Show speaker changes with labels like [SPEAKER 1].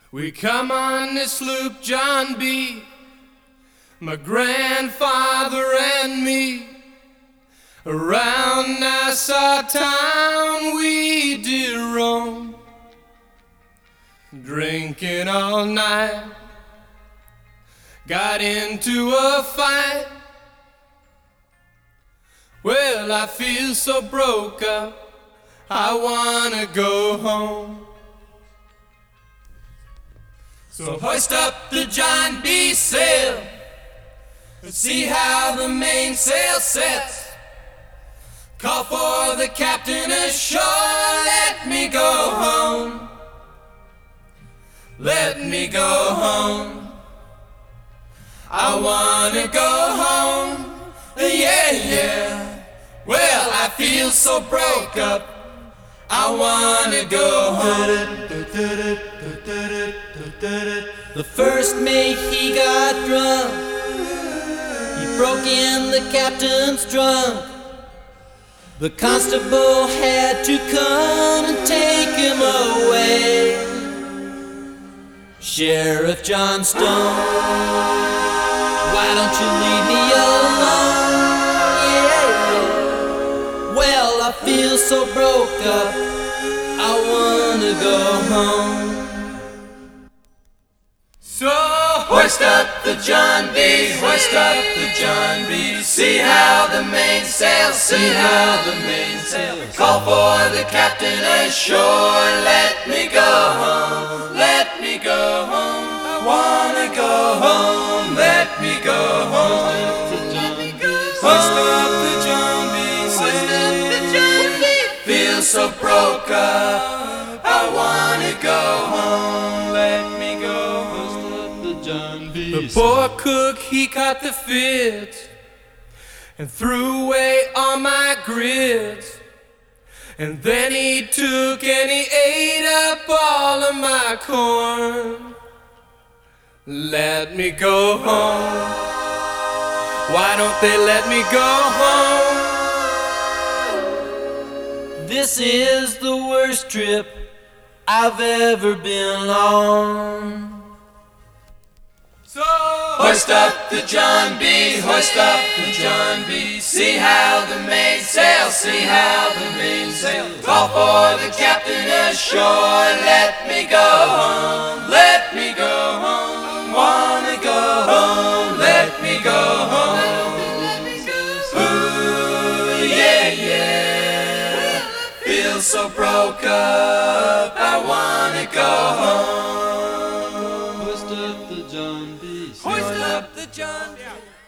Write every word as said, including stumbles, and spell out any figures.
[SPEAKER 1] We come on this sloop, John B., my grandfather and me. Around Nassau town we did roam, drinking all night. Got into a fight. Well, I feel so broke up, I wanna go home. So hoist up the John B. sail and see how the mainsail sets. Call for the captain ashore, let me go home. Let me go home. I wanna go home, yeah, yeah. Well, I feel so broke up, I wanna go home. The first mate, he got drunk. He broke in the captain's trunk. The constable had to come and take him away. Sheriff John Stone, why don't you leave me alone? Yeah, yeah. Well, I feel so broke up, I wanna go home. So hoist up the John B., hoist up the John B. See how the mainsail, see how the mainsail. Call for the captain ashore, let me go home, let me go home. I wanna go home, let me go home. Hoist up the John B., hoist up the John B. Feel so broke up, I wanna go home, let me go home. The poor cook, he caught the fits and threw away all my grits. And then he took and he ate up all of my corn. Let me go home. Why don't they let me go home? This is the worst trip I've ever been on. So hoist up the John B., hoist up the John B. See how the mainsail, see how the mainsail. Call for the captain ashore, let me go home, let me go home. Wanna go home, let me go home. Ooh, yeah, yeah. Feel so broke up, I wanna go home. Hoist up the John B.